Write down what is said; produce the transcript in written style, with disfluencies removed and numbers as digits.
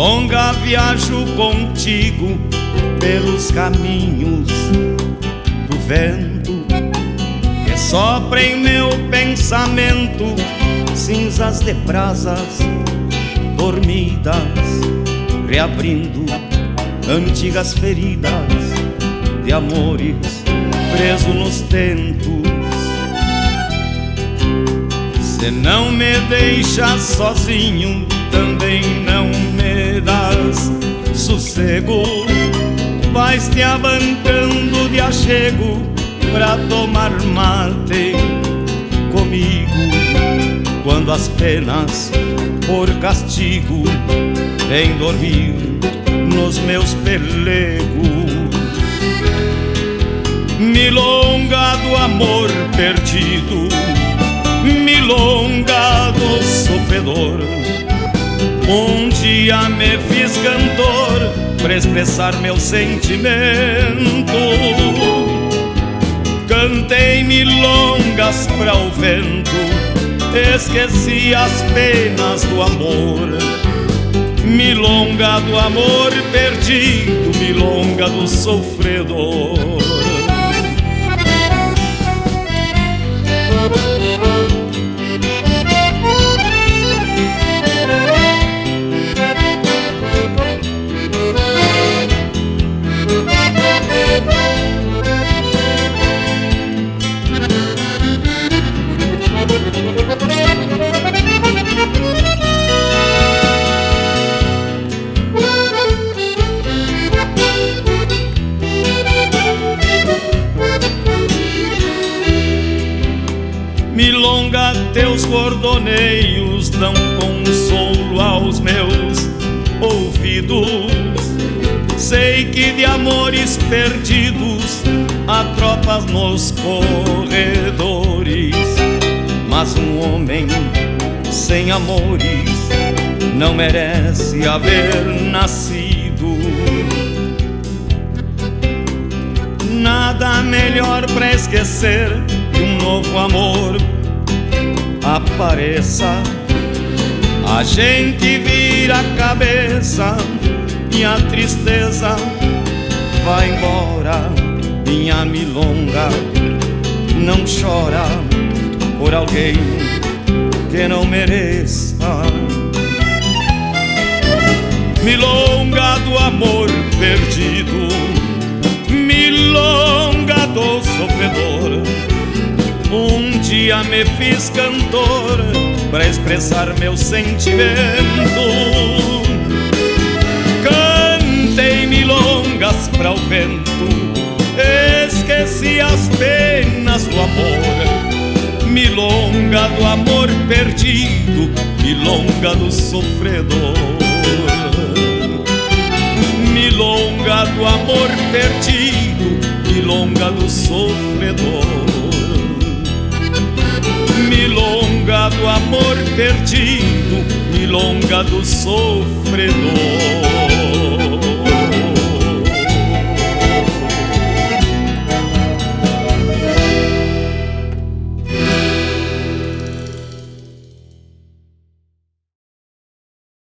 milonga, viajo contigo pelos caminhos do vento que sopra em meu pensamento, cinzas de brasas dormidas, reabrindo antigas feridas de amores preso nos tentos. Se não me deixas sozinho, também não me das sossego. Vais te abancando de achego pra tomar mate comigo, quando as penas por castigo vêm dormir nos meus pelegos. Milonga do amor perdido, milonga do sofredor. Um dia me fiz cantor pra expressar meu sentimento. Cantei milongas pra o vento, esqueci as penas do amor. Milonga do amor perdido, milonga do sofredor. Milonga, teus cordoneios dão consolo aos meus ouvidos. Sei que de amores perdidos há tropas nos corredores, mas um homem sem amores não merece haver nascido. Nada melhor pra esquecer que um novo amor apareça. A gente vira a cabeça e a tristeza vai embora. Minha milonga não chora por alguém que não mereça. Milonga do amor perdido, milonga do sofredor. Um dia me fiz cantor pra expressar meu sentimento. Cantei milongas pra o vento, esqueci as penas do amor. Milonga do amor perdido, milonga do sofredor. Milonga do amor perdido, milonga do sofredor. Milonga do amor perdido, milonga do sofredor.